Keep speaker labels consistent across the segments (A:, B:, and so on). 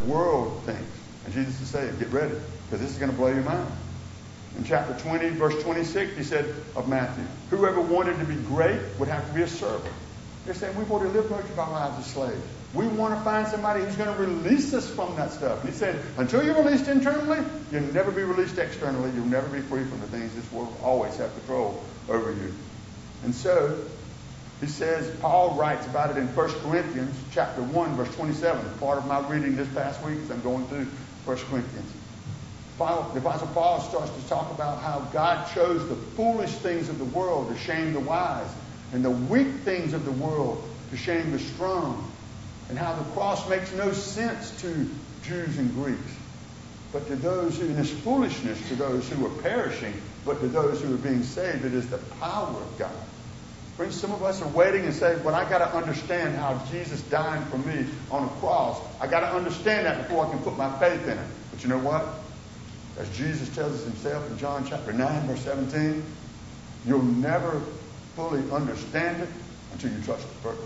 A: world thinks. And Jesus is saying, get ready, because this is going to blow your mind. In chapter 20, verse 26, he said of Matthew, whoever wanted to be great would have to be a servant. They're saying we've already lived most of our lives as slaves. We want to find somebody who's going to release us from that stuff. And he said, until you're released internally, you'll never be released externally. You'll never be free from the things this world will always have control over you. And so, he says, Paul writes about it in 1 Corinthians chapter 1, verse 27. Part of my reading this past week as I'm going through 1 Corinthians. The Apostle Paul starts to talk about how God chose the foolish things of the world to shame the wise, and the weak things of the world to shame the strong, and how the cross makes no sense to Jews and Greeks, but to those who, in this foolishness, to those who are perishing, but to those who are being saved, it is the power of God. Friends, some of us are waiting and say, well, I got to understand how Jesus died for me on a cross. I got to understand that before I can put my faith in it. But you know what? As Jesus tells us himself in John chapter 9, verse 17, you'll never fully understand it until you trust it first.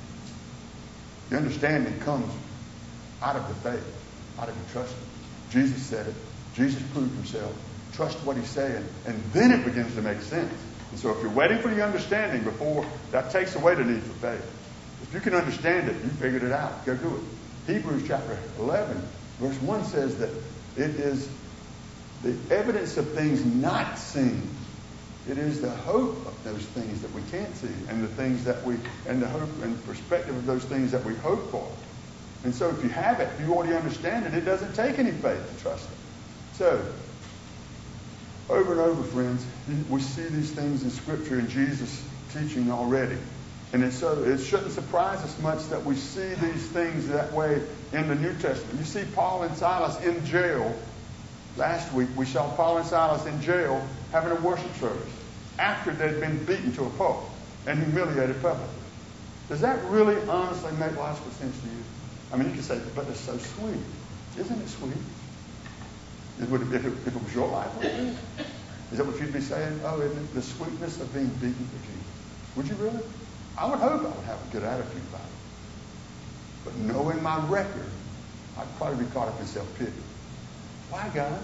A: The understanding comes out of the faith, out of the trust. Jesus said it. Jesus proved himself. Trust what he's saying, and then it begins to make sense. And so if you're waiting for the understanding before, that takes away the need for faith. If you can understand it, you figured it out. Go do it. Hebrews chapter 11, verse 1 says that it is the evidence of things not seen. It is the hope of those things that we can't see, and the things that we, and the hope and perspective of those things that we hope for. And so if you have it, if you already understand it, it doesn't take any faith to trust it. So, over and over, friends, we see these things in Scripture and Jesus' teaching already. And it shouldn't surprise us much that we see these things that way in the New Testament. You see Paul and Silas in jail. Last week, we saw Paul and Silas in jail having a worship service after they'd been beaten to a pulp and humiliated publicly. Does that really honestly make logical sense to you? I mean, you can say, but it's so sweet. Isn't it sweet? If it was your life, would it be? Is that what you'd be saying? Oh, isn't it the sweetness of being beaten for Jesus? Would you really? I would hope I would have a good attitude about it. But knowing my record, I'd probably be caught up in self-pity. Why, God?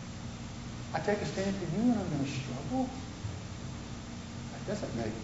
A: I take a stand for you and I'm going to struggle? That doesn't make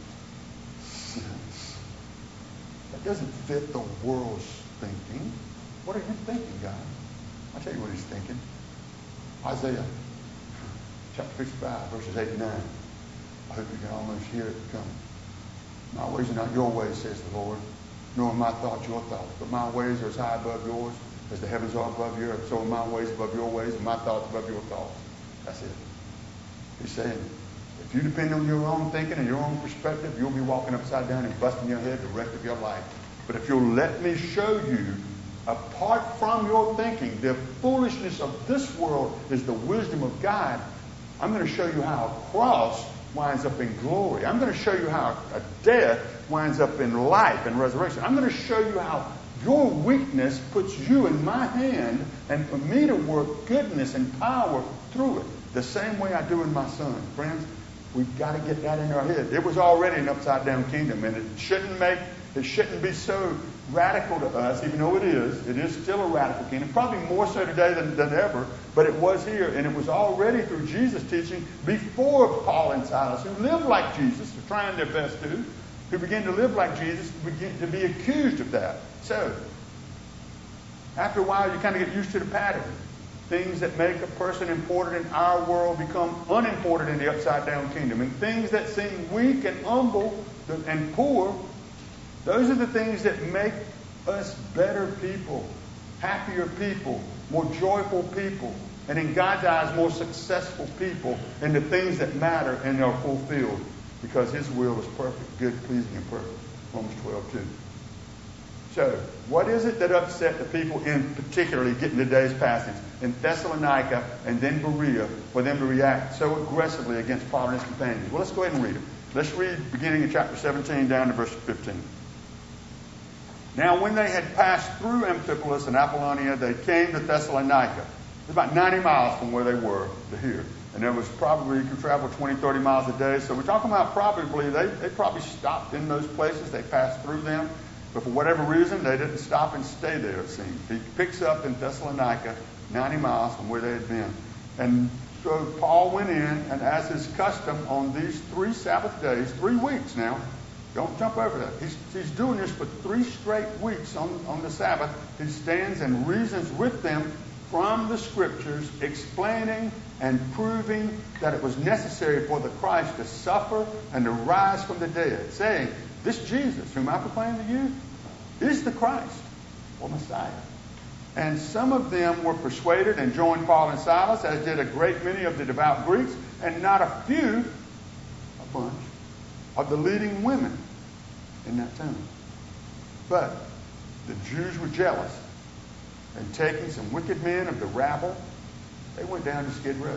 A: sense. That doesn't fit the world's thinking. What are you thinking, God? I'll tell you what he's thinking. Isaiah chapter 55, verses 8 and 9. I hope you can almost hear it coming. My ways are not your ways, says the Lord, nor are my thoughts your thoughts. But my ways are as high above yours as the heavens are above the earth. So are my ways above your ways and my thoughts above your thoughts. That's it. He's saying, if you depend on your own thinking and your own perspective, you'll be walking upside down and busting your head the rest of your life. But if you'll let me show you, apart from your thinking, the foolishness of this world is the wisdom of God, I'm going to show you how a cross winds up in glory. I'm going to show you how a death winds up in life and resurrection. I'm going to show you how your weakness puts you in my hand, and for me to work goodness and power through it, the same way I do in my Son. Friends, we've got to get that in our head. It was already an upside-down kingdom, and it shouldn't be so radical to us, even though it is still a radical kingdom, probably more so today than ever, but it was here, and it was already through Jesus' teaching before Paul and Silas, who lived like Jesus, who trying their best to, who began to live like Jesus, begin to be accused of that. So, after a while, you kind of get used to the pattern. Things that make a person important in our world become unimportant in the upside-down kingdom. And things that seem weak and humble and poor, those are the things that make us better people, happier people, more joyful people, and in God's eyes, more successful people in the things that matter and are fulfilled, because his will is perfect, good, pleasing, and perfect. Romans 12:2. So, what is it that upset the people in particularly getting today's passage in Thessalonica and then Berea for them to react so aggressively against Paul and his companions? Well, let's go ahead and read it. Let's read beginning in chapter 17 down to verse 15. Now, when they had passed through Amphipolis and Apollonia, they came to Thessalonica. It's about 90 miles from where they were to here. And there was probably, you could travel 20, 30 miles a day. So we're talking about probably, they probably stopped in those places. They passed through them. But for whatever reason, they didn't stop and stay there, it seems. He picks up in Thessalonica, 90 miles from where they had been. And so Paul went in, and as his custom on these 3 Sabbath days, 3 weeks now, don't jump over that. He's doing this for 3 straight weeks on the Sabbath. He stands and reasons with them from the Scriptures, explaining and proving that it was necessary for the Christ to suffer and to rise from the dead, saying, this Jesus, whom I proclaim to you, is the Christ, or Messiah. And some of them were persuaded and joined Paul and Silas, as did a great many of the devout Greeks, and not a few, a bunch, of the leading women in that town. But the Jews were jealous, and taking some wicked men of the rabble, they went down to Skid Row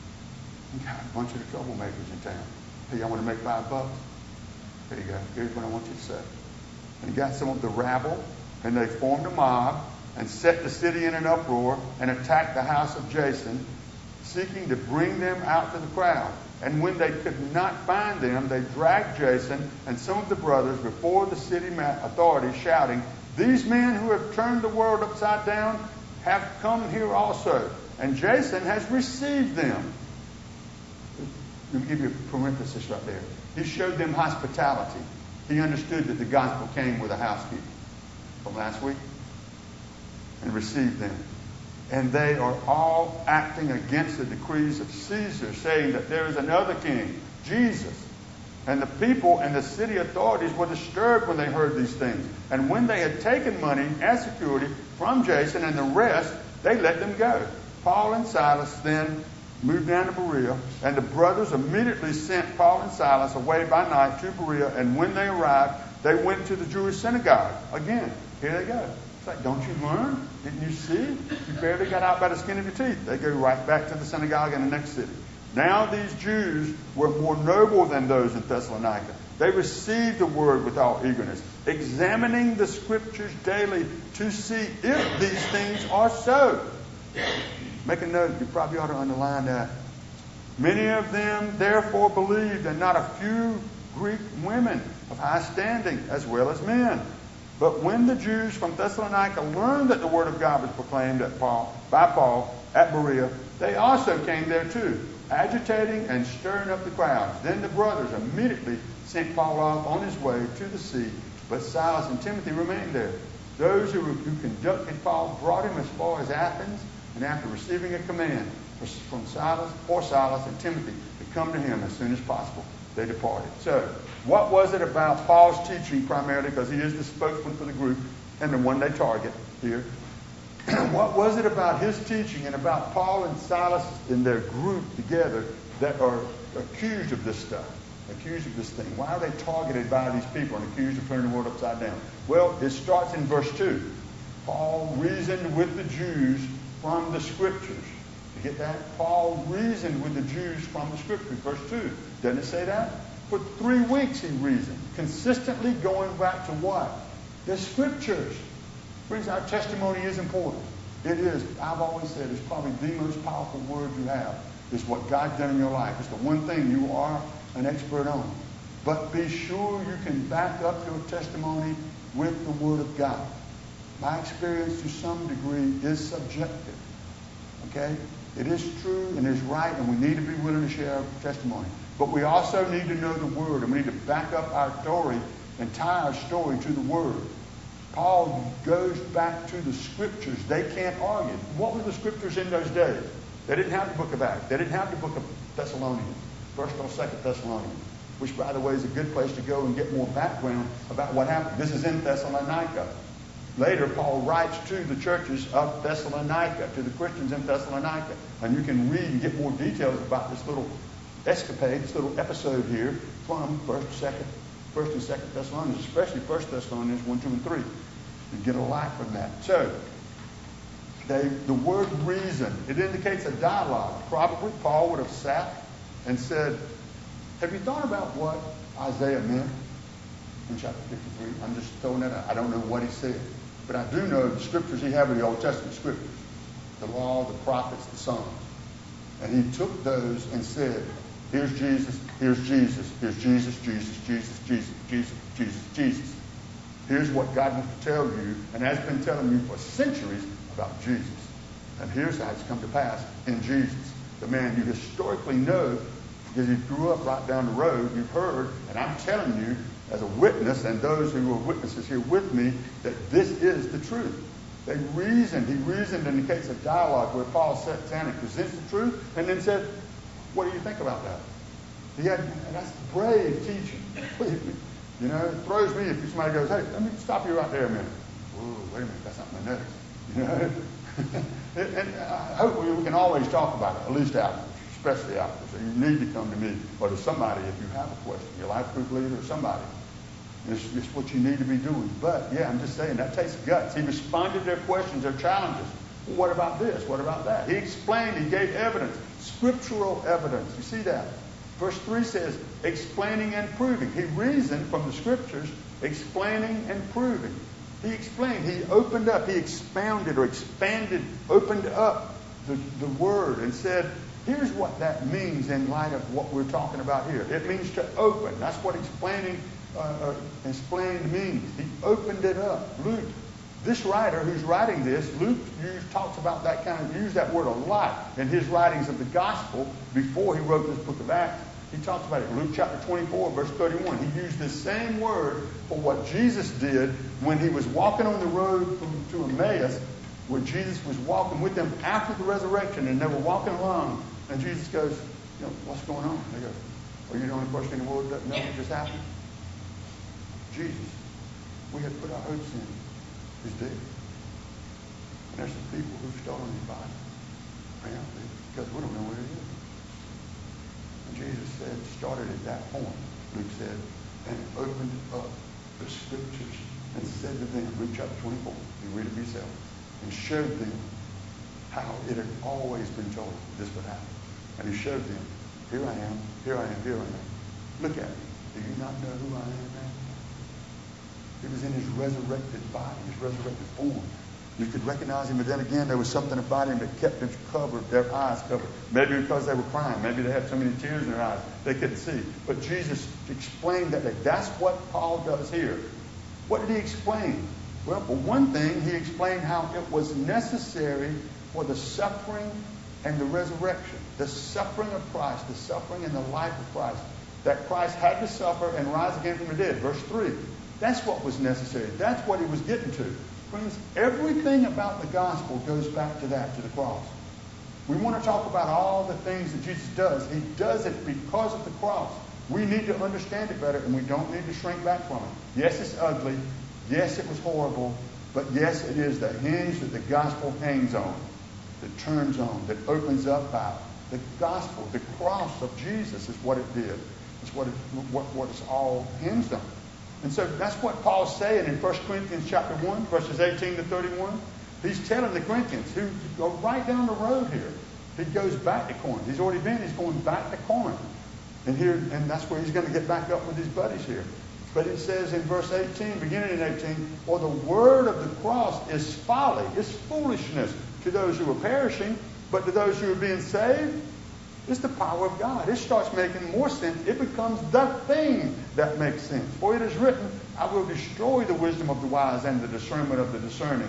A: and got a bunch of the troublemakers in town. Hey, I want to make $5. There you go. Here's what I want you to say. And got some of the rabble, and they formed a mob and set the city in an uproar and attacked the house of Jason, seeking to bring them out to the crowd. And when they could not find them, they dragged Jason and some of the brothers before the city authorities, shouting, these men who have turned the world upside down have come here also, and Jason has received them. Let me give you a parenthesis right there. He showed them hospitality. He understood that the gospel came with a housekeeper from last week, and received them. And they are all acting against the decrees of Caesar, saying that there is another king, Jesus. And the people and the city authorities were disturbed when they heard these things. And when they had taken money as security from Jason and the rest, they let them go. Paul and Silas then moved down to Berea, and the brothers immediately sent Paul and Silas away by night to Berea. And when they arrived, they went to the Jewish synagogue. Again, here they go. It's like, don't you learn? Didn't you see? You barely got out by the skin of your teeth. They go right back to the synagogue in the next city. Now these Jews were more noble than those in Thessalonica. They received the word with all eagerness, examining the Scriptures daily to see if these things are so. Make a note. You probably ought to underline that. Many of them therefore believed, and not a few Greek women of high standing, as well as men. But when the Jews from Thessalonica learned that the word of God was proclaimed by Paul at Berea, they also came there too, agitating and stirring up the crowds. Then the brothers immediately sent Paul off on his way to the sea, but Silas and Timothy remained there. Those who conducted Paul brought him as far as Athens, and after receiving a command from Silas and Timothy to come to him as soon as possible, they departed. So, what was it about Paul's teaching primarily, because he is the spokesman for the group and the one they target here? What was it about his teaching and about Paul and Silas in their group together that are accused of this stuff, accused of this thing? Why are they targeted by these people and accused of turning the world upside down? Well, it starts in verse 2. Paul reasoned with the Jews from the Scriptures. You get that? Paul reasoned with the Jews from the Scriptures. Verse 2. Doesn't it say that? For 3 weeks he reasoned, consistently going back to what? The Scriptures. Friends, our testimony is important. It is. I've always said it's probably the most powerful word you have is what God's done in your life. It's the one thing you are an expert on. But be sure you can back up your testimony with the Word of God. My experience to some degree is subjective. Okay? It is true and is right, and we need to be willing to share our testimony. But we also need to know the Word, and we need to back up our story and tie our story to the Word. Paul goes back to the Scriptures. They can't argue. What were the Scriptures in those days? They didn't have the book of Acts. They didn't have the book of Thessalonians, 1st or 2nd Thessalonians, which, by the way, is a good place to go and get more background about what happened. This is in Thessalonica. Later, Paul writes to the churches of Thessalonica, to the Christians in Thessalonica. And you can read and get more details about this little escapade, this little episode here from 1st and 2nd Thessalonians, especially 1st Thessalonians 1, 2, and 3. You get a lot from that. So, the word reason, it indicates a dialogue. Probably Paul would have sat and said, have you thought about what Isaiah meant in chapter 53? I'm just throwing that out. I don't know what he said. But I do know the scriptures he had were the Old Testament scriptures. The law, the prophets, the Psalms. And he took those and said, here's Jesus, here's Jesus, here's Jesus, Jesus, Jesus, Jesus, Jesus, Jesus, Jesus. Here's what God wants to tell you and has been telling you for centuries about Jesus. And here's how it's come to pass in Jesus. The man you historically know because you grew up right down the road, you've heard, and I'm telling you as a witness and those who are witnesses here with me that this is the truth. He reasoned in the case of dialogue where Paul sits down and presents the truth and then said, what do you think about that? And that's brave teaching. You know, it throws me if somebody goes, hey, let me stop you right there a minute. Whoa, wait a minute, that's not my notes. You know? and hopefully we can always talk about it, at least afterwards, especially afterwards. So you need to come to me or to somebody if you have a question, your life group leader or somebody. It's what you need to be doing. But, yeah, I'm just saying, that takes guts. He responded to their questions, their challenges. Well, what about this? What about that? He explained. He gave evidence, scriptural evidence. You see that? Verse 3 says, explaining and proving. He reasoned from the scriptures, explaining and proving. He explained. He opened up. He expounded or expanded, opened up the word and said, here's what that means in light of what we're talking about here. It means to open. That's what explained means. He opened it up. Luke, this writer who's writing this, Luke talks about that used that word a lot in his writings of the gospel before he wrote this book of Acts. He talks about it in Luke chapter 24, verse 31. He used this same word for what Jesus did when he was walking on the road to Emmaus, where Jesus was walking with them after the resurrection, and they were walking along, and Jesus goes, you know, what's going on? They go, are you the only person in the world that knows what just happened? Jesus, we had put our hopes in, is dead. And there's some people who've stolen his body, apparently, because we don't know where he is. And Jesus said, started at that point, Luke said, and opened up the scriptures and said to them, Luke chapter 24, you read it yourself, and showed them how it had always been told this would happen. And he showed them, here I am, here I am, here I am. Look at me. Do you not know who I am now? He was in his resurrected body, his resurrected form. You could recognize him, but then again, there was something about him that kept them covered, their eyes covered. Maybe because they were crying. Maybe they had so many tears in their eyes they couldn't see. But Jesus explained that. That's what Paul does here. What did he explain? Well, for one thing, he explained how it was necessary for the suffering and the resurrection. The suffering of Christ, the suffering and the life of Christ. That Christ had to suffer and rise again from the dead. Verse 3. That's what was necessary. That's what he was getting to. Friends, everything about the gospel goes back to that, to the cross. We want to talk about all the things that Jesus does. He does it because of the cross. We need to understand it better, and we don't need to shrink back from it. Yes, it's ugly. Yes, it was horrible. But yes, it is the hinge that the gospel hangs on, that turns on, that opens up by the gospel. The cross of Jesus is what it did. It's what it's all hinged on. And so that's what Paul's saying in 1 Corinthians chapter 1, verses 18 to 31. He's telling the Corinthians who go right down the road here. He goes back to Corinth. He's already been. He's going back to Corinth. And that's where he's going to get back up with his buddies here. But it says in verse 18, beginning in 18, for the word of the cross is folly, it's foolishness to those who are perishing, but to those who are being saved, it's the power of God. It starts making more sense. It becomes the thing that makes sense. For it is written, I will destroy the wisdom of the wise and the discernment of the discerning.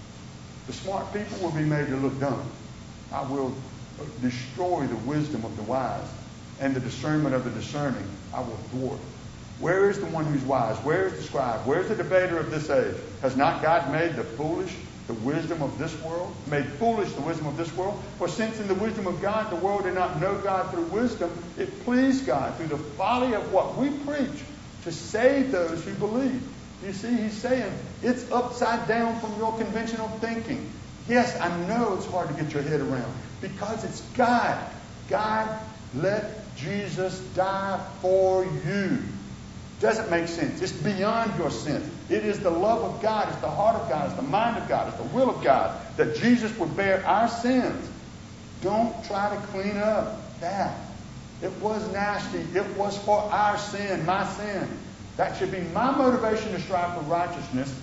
A: The smart people will be made to look dumb. I will destroy the wisdom of the wise and the discernment of the discerning. I will thwart. Where is the one who's wise? Where is the scribe? Where is the debater of this age? Has not God made the foolish the wisdom of this world? Made foolish the wisdom of this world? For since in the wisdom of God the world did not know God through wisdom, it pleased God through the folly of what we preach to save those who believe. You see, he's saying it's upside down from your conventional thinking. Yes, I know it's hard to get your head around because it's God. God let Jesus die for you. Doesn't make sense. It's beyond your sense. It is the love of God. It's the heart of God. It's the mind of God. It's the will of God that Jesus would bear our sins. Don't try to clean up that. It was nasty. It was for our sin, my sin. That should be my motivation to strive for righteousness.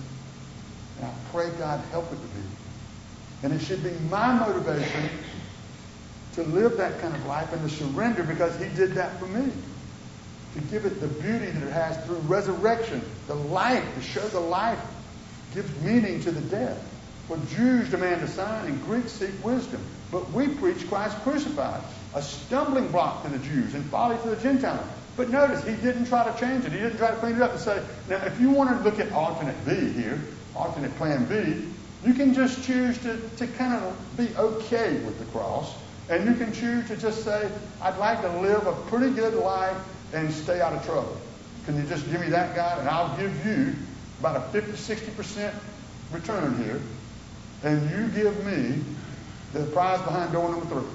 A: And I pray God help it to be. And it should be my motivation to live that kind of life and to surrender because he did that for me. to give it the beauty that it has through resurrection, the life, to show the life gives meaning to the death. For Jews demand a sign and Greeks seek wisdom. But we preach Christ crucified, a stumbling block to the Jews and folly to the Gentiles. But notice, he didn't try to change it. He didn't try to clean it up and say, now if you want to look at alternate B here, alternate plan B, you can just choose to kind of be okay with the cross. And you can choose to just say, I'd like to live a pretty good life and stay out of trouble. Can you just give me that, God? And I'll give you about a 50-60% return here. And you give me the prize behind door number 3.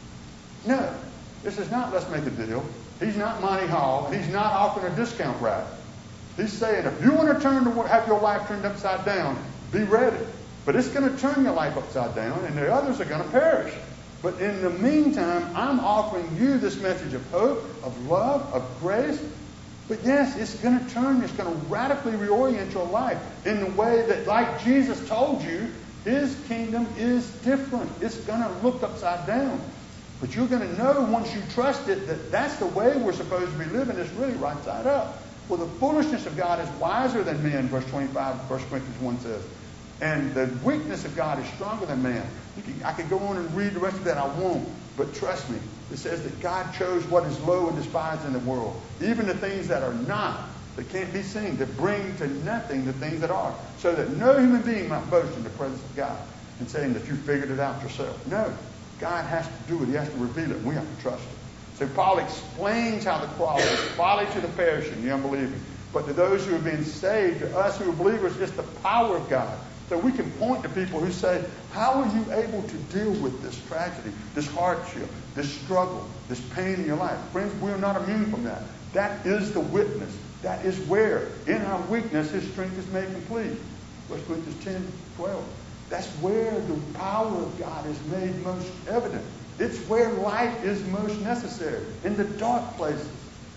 A: No, this is not let's make a deal. He's not Monty Hall. He's not offering a discount rate. He's saying if you want to have your life turned upside down, be ready. But it's going to turn your life upside down, and the others are going to perish. But in the meantime, I'm offering you this message of hope, of love, of grace. But yes, it's going to turn, it's going to radically reorient your life in the way that, like Jesus told you, his kingdom is different. It's going to look upside down. But you're going to know once you trust it that that's the way we're supposed to be living. It's really right side up. Well, the foolishness of God is wiser than men, verse 25, 1 Corinthians 1 says. And the weakness of God is stronger than man. I could go on and read the rest of that. I won't. But trust me, it says that God chose what is low and despised in the world, even the things that are not, that can't be seen, to bring to nothing the things that are, so that no human being might boast in the presence of God and saying that you figured it out yourself. No, God has to do it. He has to reveal it. We have to trust it. So Paul explains how the cross is folly to the perishing, the unbelieving. But to those who have been saved, to us who are believers, it's the power of God. So we can point to people who say, how are you able to deal with this tragedy, this hardship, this struggle, this pain in your life? Friends, we're not immune from that. That is the witness. That is where, in our weakness, his strength is made complete. 1 Corinthians 10:12. That's where the power of God is made most evident. It's where life is most necessary, in the dark places.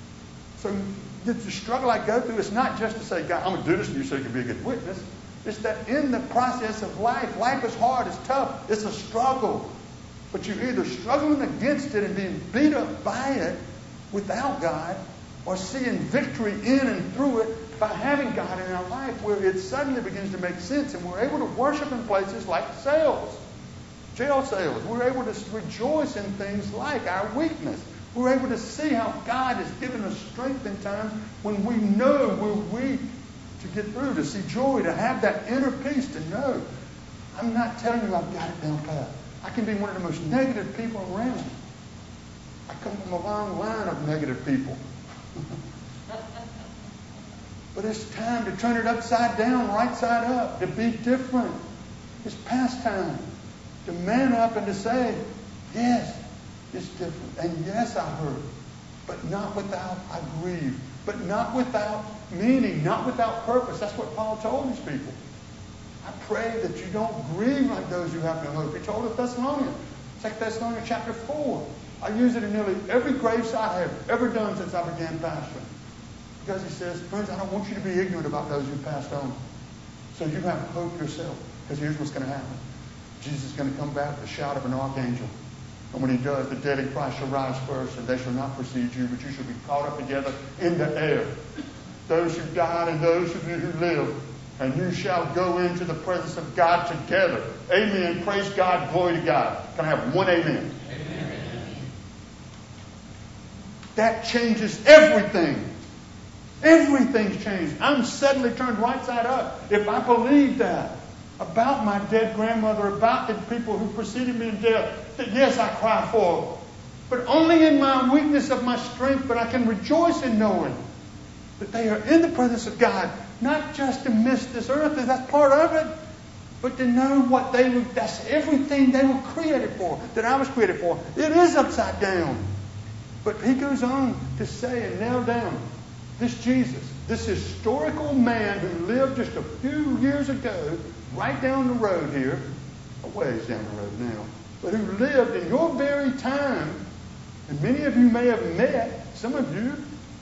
A: So the struggle I go through is not just to say, God, I'm going to do this to you so you can be a good witness. It's that in the process of life is hard, it's tough, it's a struggle. But you're either struggling against it and being beat up by it without God, or seeing victory in and through it by having God in our life, where it suddenly begins to make sense and we're able to worship in places like cells, jail cells. We're able to rejoice in things like our weakness. We're able to see how God has given us strength in times when we know we're weak, to get through, to see joy, to have that inner peace, to know I'm not telling you I've got it down pat. I can be one of the most negative people around. I come from a long line of negative people. But it's time to turn it upside down, right side up, to be different. It's past time to man up and to say, yes, it's different. And yes, I hurt. But not without I grieve. But not without meaning, not without purpose. That's what Paul told his people. I pray that you don't grieve like those who have no hope. He told the Thessalonians. 2 Thessalonians chapter 4. I use it in nearly every graveside I have ever done since I began pastoring. Because he says, friends, I don't want you to be ignorant about those who passed on. So you have hope yourself. Because here's what's going to happen. Jesus is going to come back with the shout of an archangel. And when he does, the dead in Christ shall rise first, and they shall not precede you, but you shall be caught up together in the air. Those who died and those of you who live, and you shall go into the presence of God together. Amen. Praise God. Glory to God. Can I have one amen? Amen. That changes everything. Everything's changed. I'm suddenly turned right side up if I believe that about my dead grandmother, about the people who preceded me in death, that yes, I cry for, but only in my weakness of my strength, but I can rejoice in knowing that they are in the presence of God, not just to miss this earth, that's part of it, but to know what that's everything they were created for, that I was created for. It is upside down. But he goes on to say and nail down this Jesus, this historical man who lived just a few years ago, right down the road here, a ways down the road now, but who lived in your very time, and many of you may have met, some of you,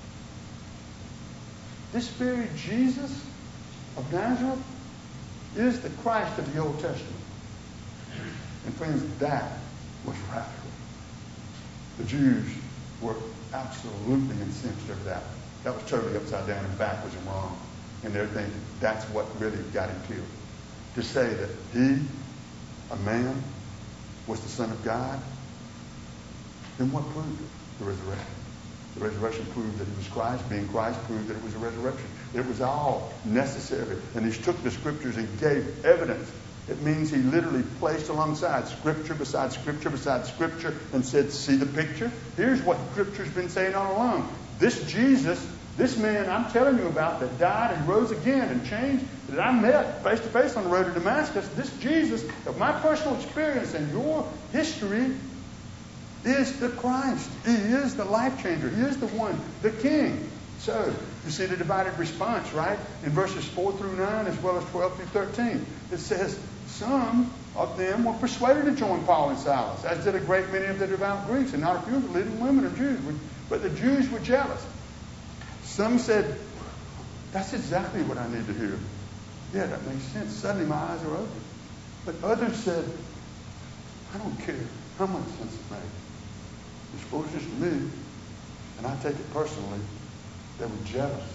A: this very Jesus of Nazareth is the Christ of the Old Testament. And friends, that was radical. The Jews were absolutely incensed over that. That was totally upside down and backwards and wrong. And they're thinking that's what really got him killed. To say that he, a man, was the Son of God, then what proved it? The resurrection. The resurrection proved that he was Christ. Being Christ proved that it was a resurrection. It was all necessary. And he took the scriptures and gave evidence. It means he literally placed alongside scripture beside scripture beside scripture and said, see the picture? Here's what scripture's been saying all along. This Jesus, this man I'm telling you about that died and rose again and changed, that I met face to face on the road to Damascus, this Jesus of my personal experience and your history is the Christ. He is the life changer. He is the one, the King. So, you see the divided response, right? In verses 4 through 9 as well as 12 through 13. It says, some of them were persuaded to join Paul and Silas, as did a great many of the devout Greeks, and not a few of the leading women of Jews. But the Jews were jealous. Some said, that's exactly what I need to hear. Yeah, that makes sense. Suddenly my eyes are open. But others said, I don't care how much sense it makes. Exposures to me, and I take it personally, they were jealous,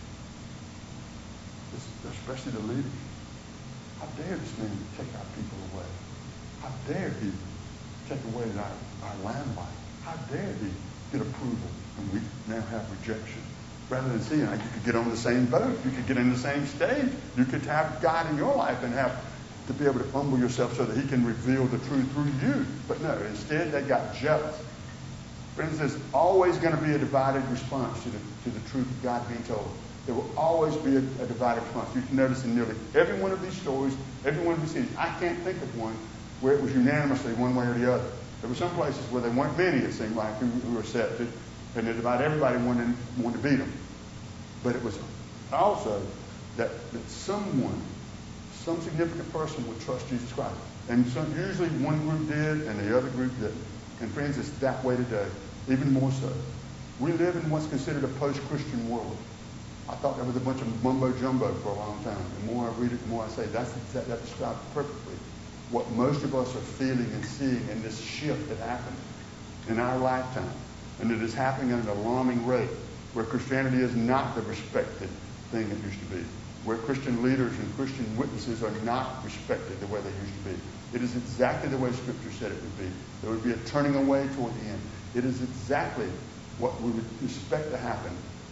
A: especially the leaders. How dare this man take our people away? How dare he take away our landmark? How dare he get approval and we now have rejection? Rather than seeing, you could get on the same boat, you could get in the same stage, you could have God in your life and have to be able to humble yourself so that he can reveal the truth through you. But no, instead they got jealous. Friends, there's always going to be a divided response to the truth of God being told. There will always be a divided response. You can notice in nearly every one of these stories, every one of these scenes, I can't think of one where it was unanimously one way or the other. There were some places where there weren't many, it seemed like, who accepted, and about everybody wanted to beat them. But it was also that someone, some significant person would trust Jesus Christ. And usually one group did and the other group didn't. And friends, it's that way today, even more so. We live in what's considered a post-Christian world. I thought that was a bunch of mumbo-jumbo for a long time. The more I read it, the more I say, that describes perfectly what most of us are feeling and seeing in this shift that happened in our lifetime. And it is happening at an alarming rate, where Christianity is not the respected thing it used to be, where Christian leaders and Christian witnesses are not respected the way they used to be. It is exactly the way Scripture said it would be. There would be a turning away toward the end. It is exactly what we would expect to happen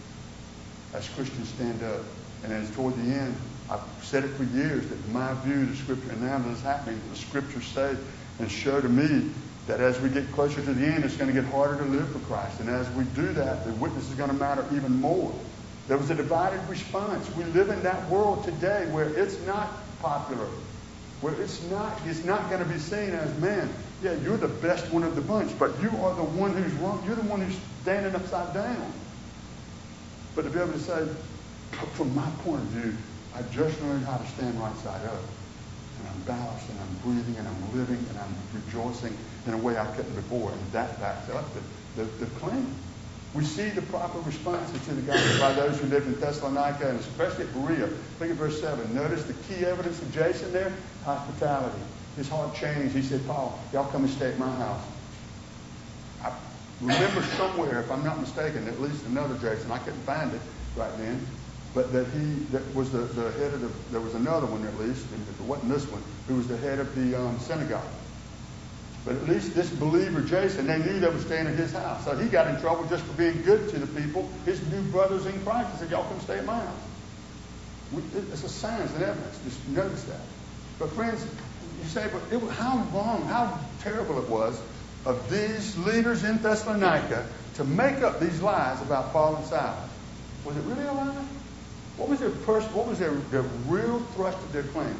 A: as Christians stand up. And as toward the end, I've said it for years, that in my view, the Scripture, and now that it's happening, the Scriptures say and show to me that as we get closer to the end, it's going to get harder to live for Christ. And as we do that, the witness is going to matter even more. There was a divided response. We live in that world today where it's not popular, where it's not going to be seen as, man, yeah, you're the best one of the bunch, but you are the one who's wrong. You're the one who's standing upside down. But to be able to say, from my point of view, I just learned how to stand right side up. And I'm balanced, and I'm breathing, and I'm living, and I'm rejoicing in a way I couldn't before. And that backs up the claim. We see the proper responses to the gospel by those who lived in Thessalonica, and especially at Berea. Look at verse 7. Notice the key evidence of Jason there, hospitality. His heart changed. He said, Paul, y'all come and stay at my house. I remember somewhere, if I'm not mistaken, at least another Jason, I couldn't find it right then, but that was the head of there was another one at least, and if it wasn't this one, who was the head of the synagogue. But at least this believer, Jason, they knew they were staying at his house. So he got in trouble just for being good to the people, his new brothers in Christ. He said, y'all come stay at my house. It's a signs and evidence. Just notice that. But friends, you say, but how wrong, how terrible it was of these leaders in Thessalonica to make up these lies about Paul and Silas. Was it really a lie? What was their real thrust of their claim?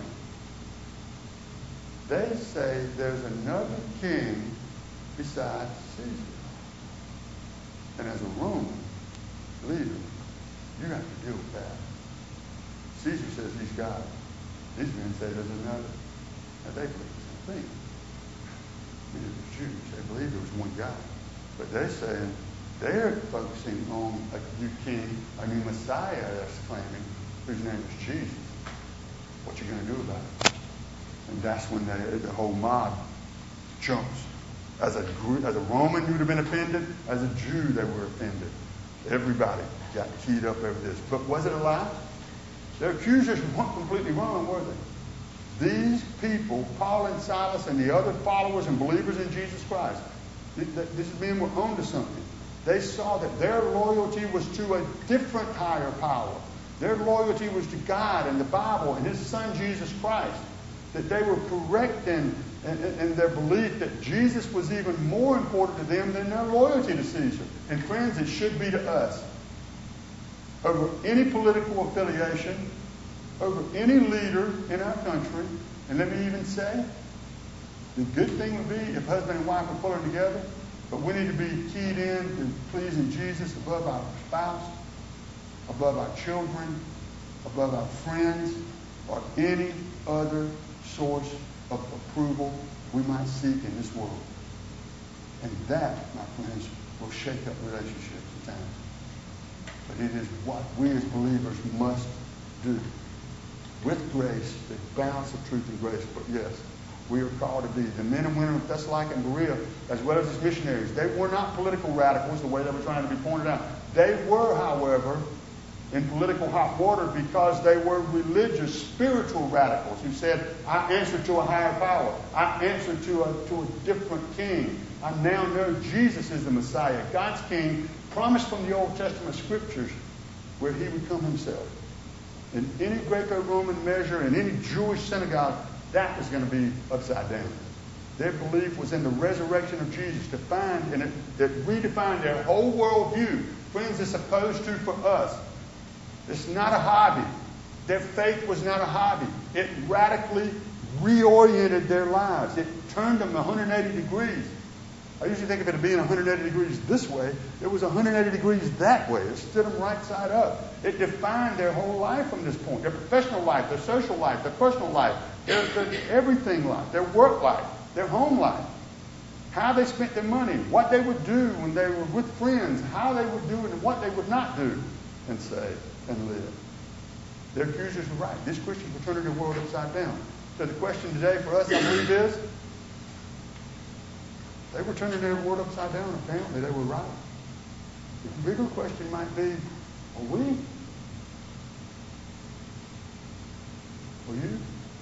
A: They say there's another king besides Caesar. And as a Roman leader, you have to deal with that. Caesar says he's God. These men say there's another. Now they believe the same thing. Many of the Jews, they believe there was one God. But they're saying they're focusing on a new king, a new Messiah that's claiming, whose name is Jesus. What you going to do about it? And that's when the whole mob jumps As a Roman, you'd have been offended. As a Jew, they were offended. Everybody got keyed up over this. But was it a lie? Their accusers weren't completely wrong, were they? These people, Paul and Silas and the other followers and believers in Jesus Christ, these men were onto something. They saw that their loyalty was to a different higher power. Their loyalty was to God and the Bible and His Son, Jesus Christ. That they were correct in their belief that Jesus was even more important to them than their loyalty to Caesar. And friends, it should be to us. Over any political affiliation, over any leader in our country, and let me even say, the good thing would be if husband and wife were pulling together, but we need to be keyed in to pleasing Jesus above our spouse, above our children, above our friends, or any other source of approval we might seek in this world. And that, my friends, will shake up relationships at times. But it is what we as believers must do. With grace, the balance of truth and grace. But yes, we are called to be. The men and women of Thessalonica and Berea, as well as its missionaries, they were not political radicals the way they were trying to be pointed out. They were, however, in political hot water because they were religious, spiritual radicals who said, I answer to a higher power. I answer to a different king. I now know Jesus is the Messiah, God's king, promised from the Old Testament scriptures where he would come himself. In any Greco-Roman measure, in any Jewish synagogue, that was going to be upside down. Their belief was in the resurrection of Jesus, defined and that redefined their whole worldview. Friends, it's opposed to for us. It's not a hobby. Their faith was not a hobby. It radically reoriented their lives. It turned them 180 degrees. I usually think of it as being 180 degrees this way. It was 180 degrees that way. It stood them right side up. It defined their whole life from this point. Their professional life, their social life, their personal life, their everything life, their work life, their home life. How they spent their money, what they would do when they were with friends, how they would do it and what they would not do and say and live. Their accusers were right. These Christians were turning their world upside down. So the question today for us, I believe, is they were turning their world upside down. Apparently, they were right. The bigger question might be, are we? Are you?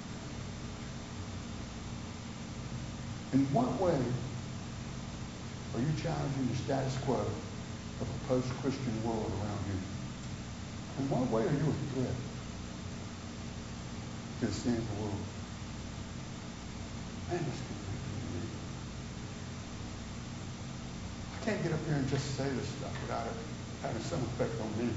A: In what way are you challenging the status quo of a post-Christian world around you? In what way are you a threat to the sinful world? Man, this could be me. I can't get up here and just say this stuff without it having some effect on me.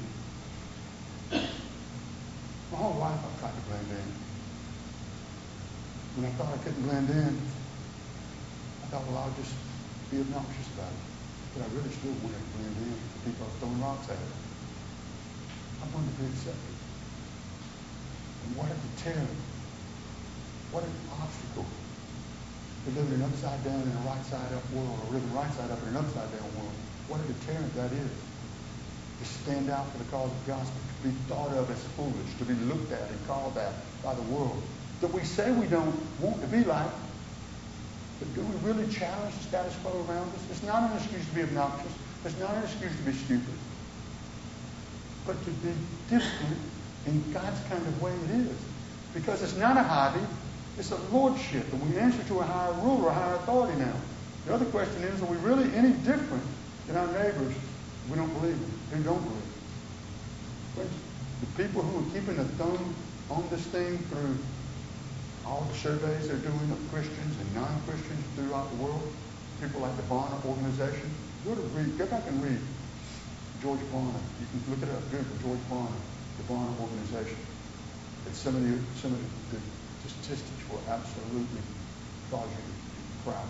A: My whole life I've tried to blend in. When I thought I couldn't blend in, I thought, well, I'll just be obnoxious about it. But I really still wanted to blend in to people I was throwing rocks at. I wanted to be accepted. And what a deterrent. What an obstacle to living an upside down and a right side up world, or living right side up in an upside down world. What a deterrent that is. To stand out for the cause of the gospel, to be thought of as foolish, to be looked at and called that by the world. That we say we don't want to be like, but do we really challenge the status quo around us? It's not an excuse to be obnoxious. It's not an excuse to be stupid. But to be different in God's kind of way it is. Because it's not a hobby, it's a lordship, and we answer to a higher ruler, a higher authority now. The other question is, are we really any different than our neighbors we don't believe in, who don't believe? Friends, the people who are keeping a thumb on this thing through all the surveys they're doing of Christians and non-Christians throughout the world, people like the Barna Organization, go back and read George Barna. You can look it up, Google George Barna, the Barna Organization. And some of the statistics will absolutely cause you to be proud.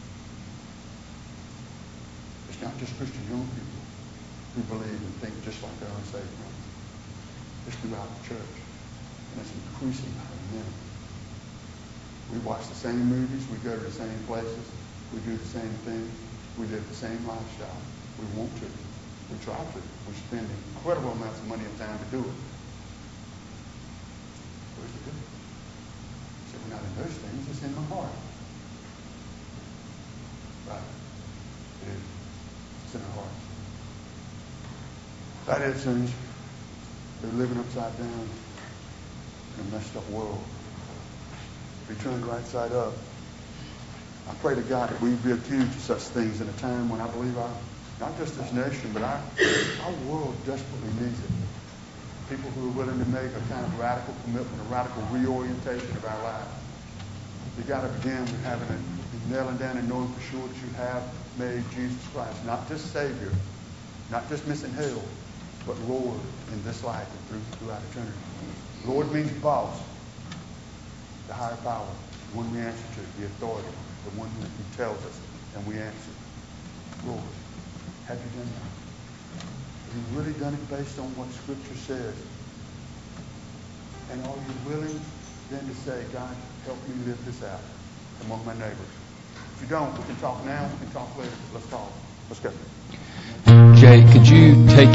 A: It's not just Christian young people who believe and think just like their unsaved friends. It's throughout the church. And it's increasing by the minute. We watch the same movies. We go to the same places. We do the same things. We live the same lifestyle. We want to. We try to. We spend incredible amounts of money and time to do it. Where's the good? So we're not in those things. It's in the heart. Right. It is. It's in our hearts. That is, sinners. They're living upside down in a messed up world. Be turned right side up. I pray to God that we be accused of such things in a time when I believe not just this nation, but our world desperately needs it. People who are willing to make a kind of radical commitment, a radical reorientation of our lives. You got to begin with nailing down and knowing for sure that you have made Jesus Christ not just Savior, not just missing hell, but Lord in this life and throughout eternity. Lord means boss, the higher power, the one we answer to, the authority, the one who tells us, and we answer. Lord, have you done that? Have you really done it based on what Scripture says? And are you willing then to say, God, help me live this out among my neighbors? If you don't, we can talk now, we can talk later. Let's talk. Let's go.
B: Jay, could you take